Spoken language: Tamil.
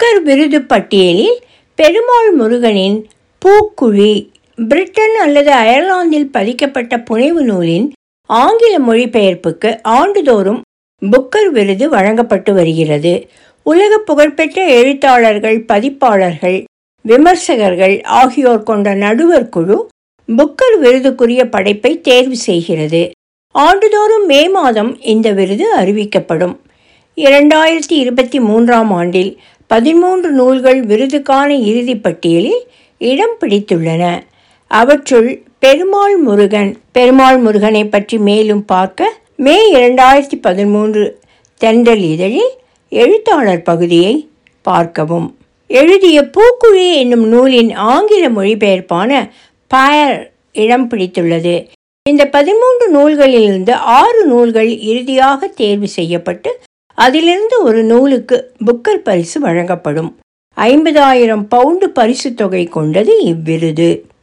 புக்கர் விருது பட்டியலில் பெருமாள் முருகனின் பூக்குழி. பிரிட்டன் அல்லது அயர்லாந்தில் பதிக்கப்பட்ட புனைவு நூலின் ஆங்கில மொழிபெயர்ப்புக்கு ஆண்டுதோறும் புக்கர் விருது வழங்கப்பட்டு வருகிறது. உலக புகழ்பெற்ற எழுத்தாளர்கள், பதிப்பாளர்கள், விமர்சகர்கள் ஆகியோர் கொண்ட நடுவர் குழு புக்கர் விருதுக்குரிய படைப்பை தேர்வு செய்கிறது. ஆண்டுதோறும் மே மாதம் இந்த விருது அறிவிக்கப்படும். 2023ஆம் ஆண்டில் 13 நூல்கள் விருதுக்கான இறுதி பட்டியலில் இடம் பிடித்துள்ளன. அவற்றுள் பெருமாள் முருகனை பற்றி மேலும் பார்க்க மே 2013 தென்றல் இதழில் எழுத்தாளர் பகுதியை பார்க்கவும். எழுதிய பூக்குழி என்னும் நூலின் ஆங்கில மொழிபெயர்ப்பான பயர் இடம் பிடித்துள்ளது. இந்த 13 நூல்களிலிருந்து 6 நூல்கள் இறுதியாக தேர்வு செய்யப்பட்டு அதிலிருந்து ஒரு நூலுக்கு புக்கர் பரிசு வழங்கப்படும். 50,000 பவுண்டு பரிசு தொகை கொண்டது இவ்விருது.